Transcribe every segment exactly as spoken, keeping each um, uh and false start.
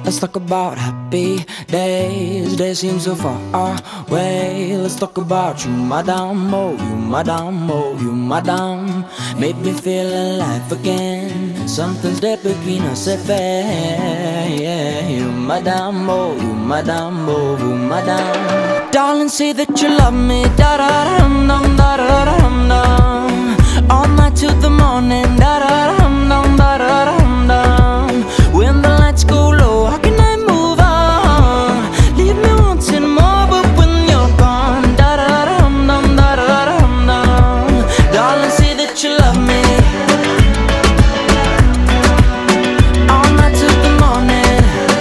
Let's talk about happy days. They seem so far away. Let's talk about you, madame. Oh, you, madame. Oh, you, madame. Made me feel alive again. Something's there between us, if yeah. You, madame. Oh, you, madame. Oh, you, madame. Darling, say that you love me. Da da dum dum, da da dum dum. All night till the morning. Da da dum dum, da da dum dum. When the lights go low, how can I move on? Leave me wanting more, but when you're gone, da da dum dum, da da dum dum. Darling, say that you love me. All night till the morning.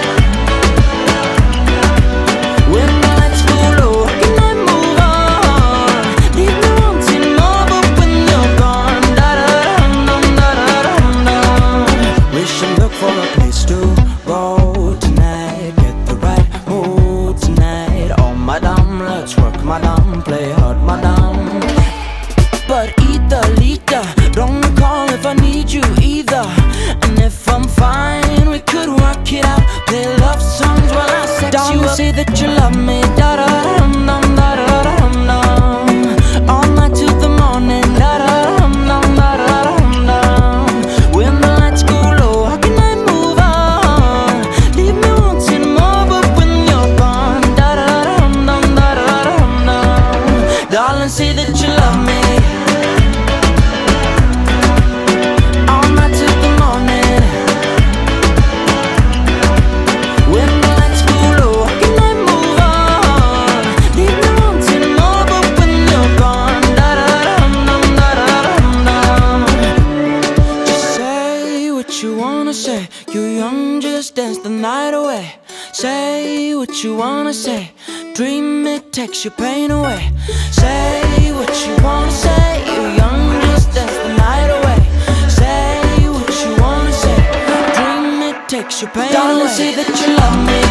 When the lights go low, how can I move on? Leave me wanting more, but when you're gone, da da dum dum, da da dum dum. We should look for a place to go tonight, get the right mood tonight. Oh madame, let's work madame, play hard madame. But either, leader, don't recall if I need you either. And if I'm fine, we could work it out. Play love songs while I sex you up. Don't say that you love me, da da dum dum, da da dum dum. All night till the morning, da da dum dum, da da dum dum. When the lights go low, how can I move on? Leave me wanting more, but when you're gone, da da dum dum, da da dum dum. Darling, say that you love me. All night till the morning. When the lights go low, how can I move on? Leave me wanting more, but when you're gone, da da dum dum, da da dum dum. Just say what you wanna say. You're young, just dance the night away. Say what you wanna say. Dream it takes your pain away. Say what you wanna say. You're young, just dance the night away. Say what you wanna say. Dream it takes your pain away. Darling, say that you love me.